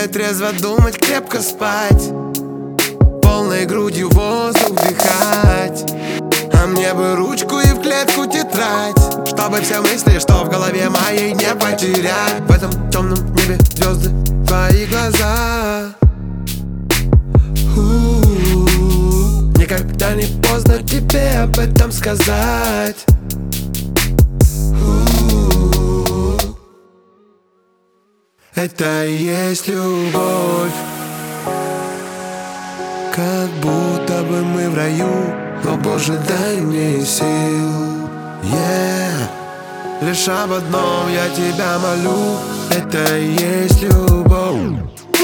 мешает трезво думать, крепко спать, полной грудью воздух вдыхать. А мне бы ручку и в клетку тетрадь, чтобы все мысли, что в голове моей, не потерять. В этом темном небе звезды, твои глаза. Никогда не поздно тебе об этом сказать. Это и есть любовь. Как будто бы мы в раю. О Боже, дай мне сил. Лишь об одном я тебя молю. Это и есть любовь.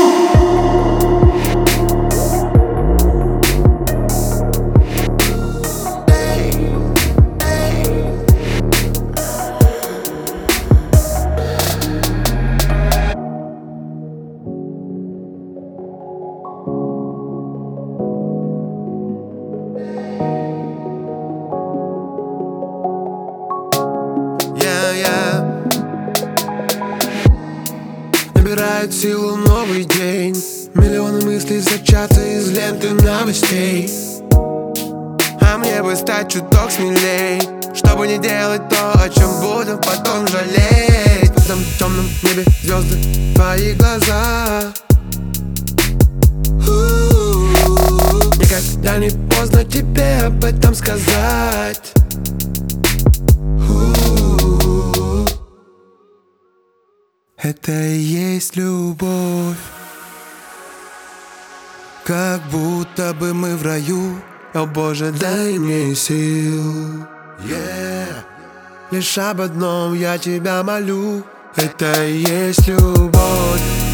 Набирает силу новый день. Миллионы мыслей сочатся из ленты новостей. А мне бы стать чуток смелей, чтобы не делать то, о чем будем потом жалеть. В этом темном небе звезды, твои глаза. Никогда не поздно тебе об этом сказать. Это и есть любовь. Как будто бы мы в раю. О Боже, дай мне сил. Лишь об одном я тебя молю. Это и есть любовь.